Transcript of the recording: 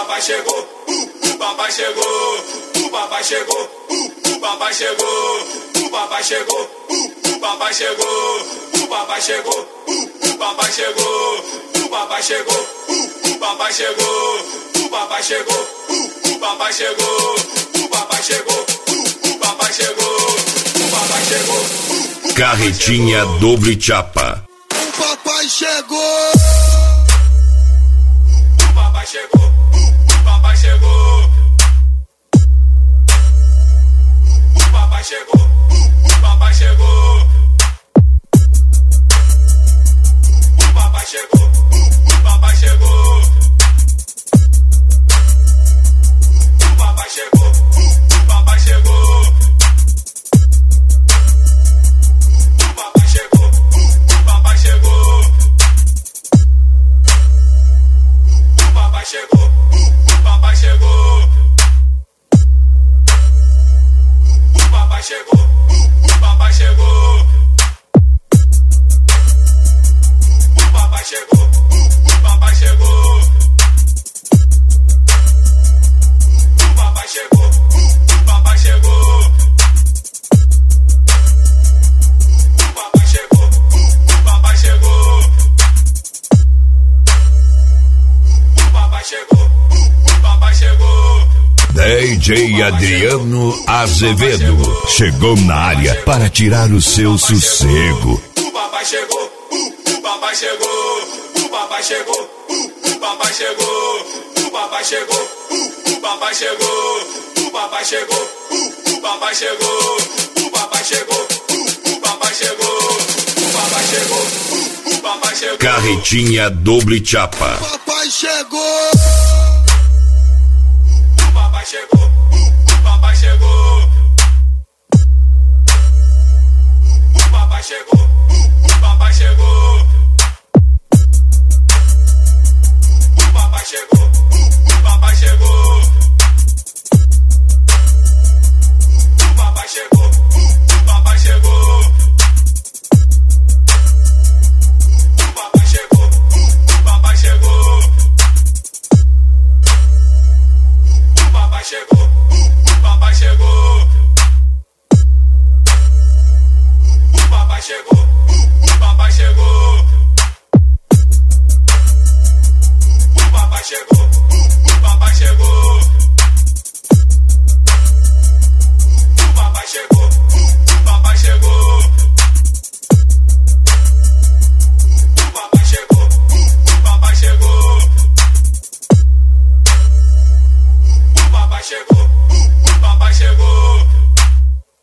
papai chegou, o papai chegou, o papai chegou, o papai chegou, o papai chegou, o papai chegou, o papai chegou, o papai chegou, o papai chegou, o papai chegou, o papai chegou, o papai chegou, o papai chegou, o papai chegou, o papai chegou. Carretinha doble chapa. O papai chegou. O papai chegou, o papai chegou. O papai chegou, o papai chegou. O papai chegou, o papai chegou. O papai chegou, o papai chegou. O papai chegou, o papai chegou. O papai chegou, o papai chegou. O papai chegou, o papai chegou. O papai chegou, o papai chegou. O papai chegou, o papai chegou. O papai chegou, o papai chegou. O papai chegou, o papai chegou. DJ Adriano Azevedo chegou na área para tirar o seu sossego. O papai chegou, o papai chegou, o papai chegou, o papai chegou, o papai chegou, o papai chegou, o papai chegou, o papai chegou, o papai chegou, o papai chegou, o papai chegou, o papai chegou. Carretinha doble chapa. O papai chegou. O papai chegou, o papai chegou. O papai chegou, o papai chegou. O papai chegou, o papai chegou. O papai chegou, o papai chegou. O papai chegou, o papai chegou. O papai chegou, o papai chegou. O papai chegou, o papai chegou. O papai chegou, o papai chegou. O papai chegou, o papai chegou. O papai chegou, o papai chegou. O papai chegou,